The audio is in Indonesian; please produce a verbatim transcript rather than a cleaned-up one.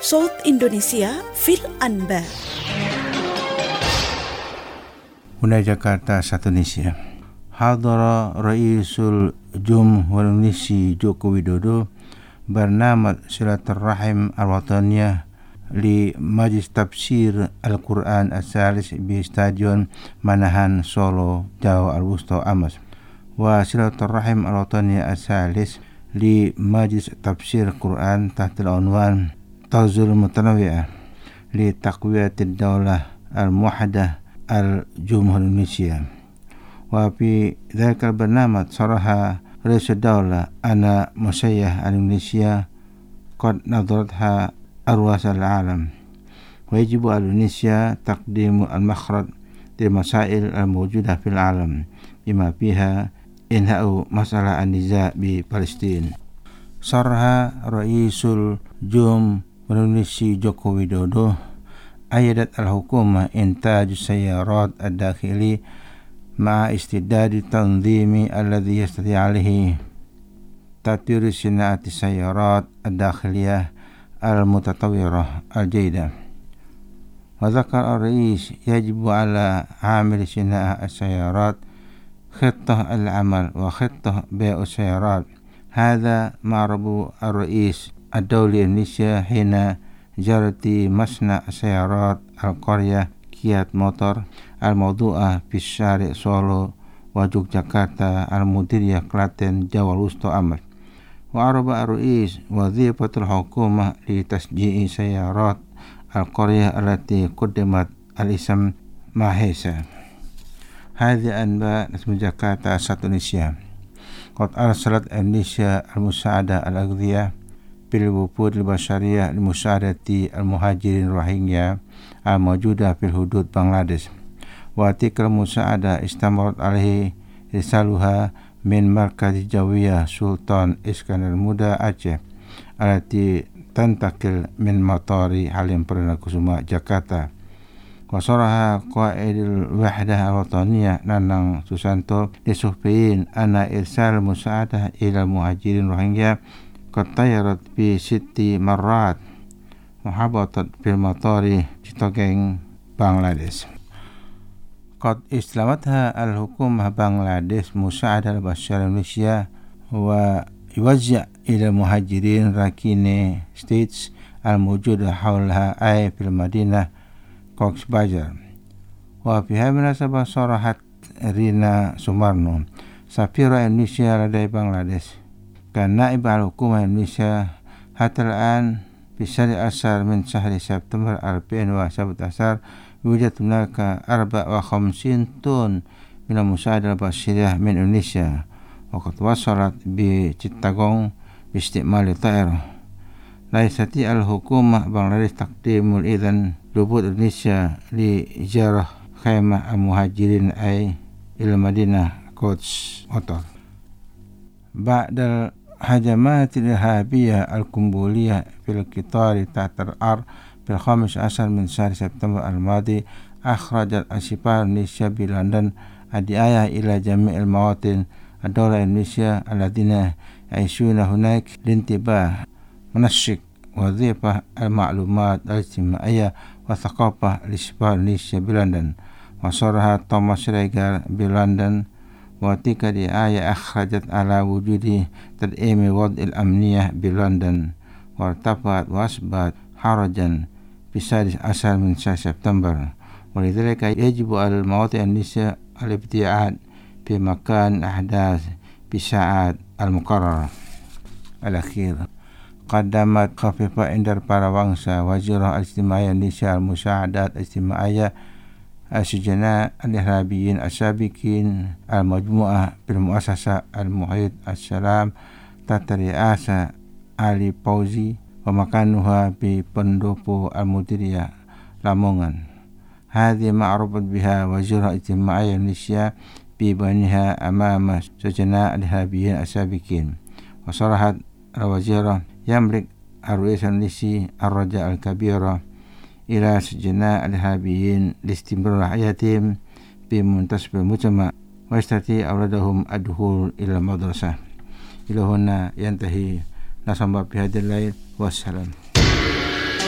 صوت إندونيسيا في الأنباء. هنا جاكرتا Indonesia. Hadara Raisul Jumhur Indonesia Joko Widodo bernama Silaturrahim Al-Wataniyah li Majlis Tafsir Al-Quran As-Salis di Stadion Manahan Solo Jawa Al-Wusta Amas wa Silaturrahim Al-Wataniyah As-Salis li Majlis Tafsir Al-Quran tahta al-unwan Tazul Mutanawi'ah li Taqwiyatid Daulah Al-Muwahhadah Al-Jumhur Indonesia wa fi dzakal barnamaj saraha Rasul Daulah ana Musayyah Al-Indonesia qad nadaratha arwas al-alam wa yajibu al-Indonesia taqdimu al-makhraj lil masail al-mawjudah fil alam bima fiha inha'u masalah an-niza' bi Palestin. Sarha Raisul Jumhur Indonesia Joko Widodo ayadat al-hukumah intaj sayyarat ad-dakhili ma'a istidadi tanzimi alladhi yastati alaihi tatir sina'ati sayyarat ad-dakhiliyah al-mutatawirah al-jaydah. Wa dzakar ar-rais yajibu ala amil sina'ah as-sayyarat khittah al-amal wa khittah bai'u sayyarat. Hadha ma'rabu ar-rais ad-dawli Indonesia hina jarati masna' sayyarat al-qaryah Kiat Motor al-mawdu'ah fi syari' Solo wa Yogyakarta al-mudiriyah Klaten Jawa Wusta Amas. Wa araba ar-rais wadhifatul hukumah li tasji'i sayyarat al-qaryah allati qaddamat al-ism mahesa. Hadhi anba nasmu Jakarta Indonesia. Qad arsalat Indonesia al-musa'adah al-aghdiyah bil wufud al-bashariyah al-musa'adati al-muhajirin Rohingya al-mawjudah fil hudud Bangladesh. Wa tikal musa'adah istamarat alaihi risaluha min markaz jawiyah Sultan Iskandar Muda Aceh alati tantakil min matari Halim Perdana Kusuma Jakarta. Wa saraha qaidul wahdah al-wataniyah Nanang Susanto disufiin ana irsal musa'adah ila muhajirin Rohingya qad tayarat bi sitti marrat muhabatat fil matari Chittagong Bangladesh. Qad islamatha al-hukumah Bangladesh musa'adah al-bashar Indonesia wa yuwazza' ila muhajirin rakine states al-mawjudah hawlaha ay fil Madinah Cox's Bazar. Wa fi hadhihi munasabah sarahat Rina Sumarno Safira Indonesia ladai Bangladesh kan naib al-hukumah Indonesia hatta al-an fi syahri asar min syahri September alfin wa sabat asar wujud hunaka arba' wa khamsin tun min al-musa'adah al-bashariyah min Indonesia wa qad wasalat bi Chittagong bi istimali ta'ir. La yastati al-hukumah Bangladesh taqdimul idhan lubut Indonesia li ijarah khaymah al-muhajirin ay ila Madinah Cox's Motor. Ba'dal hajamat al-irhabiyah al-kumbuliyah fil qitari tahta al-ard fil khamis ashar min syahr September al-madi akhrajat asifar Indonesia bi London adiayah ila jami' al-mawatin ad-dawla Indonesia alladhina yaishuna hunak lintibah منشق وظيفة المعلومات الاجتماعية وثقافة لسفارة إندونيسيا بلندن وصرها توماس ريغر بلندن وتلك الآية أخرجت على وجود تدعيم الوضع الأمنية بلندن وارتفعت وأصبحت حرجا في السادس عشر من شهر سبتمبر ولذلك يجب على المواطن الإندونيسي الابتعاد في مكان أحداث بالساعات المقررة. الأخير Qaddamat Khafifah Indar Parawangsa Wazirah Al-Ijtimaiyah Indonesia Al-Musa'adat Al-Ijtimaiyah Al-Sujana Al-Irhabiyin Al-Sabiqin Al-Majmu'ah Bil-Mu'asasa Al-Muhid Al-Salam Tata Riasa Ali Pauzi wa makanuha bi Pendopo Al-Mudiriyah Lamongan. Hadhi ma'rubat biha Wazirah Al-Ijtimaiyah Indonesia bi baniha amama Sujana Al-Irhabiyin Al-Sabiqin wa sarahat al-wazirah يملك الرئيس الرئيسي الرجاء الكبير إلى سجناء الإرهابيين لاستمرار حياتهم بمنتصف المجتمع ويستطيع أولادهم الدخول إلى المدرسة. إلى هنا ينتهي نصب بهذا الليل والسلام.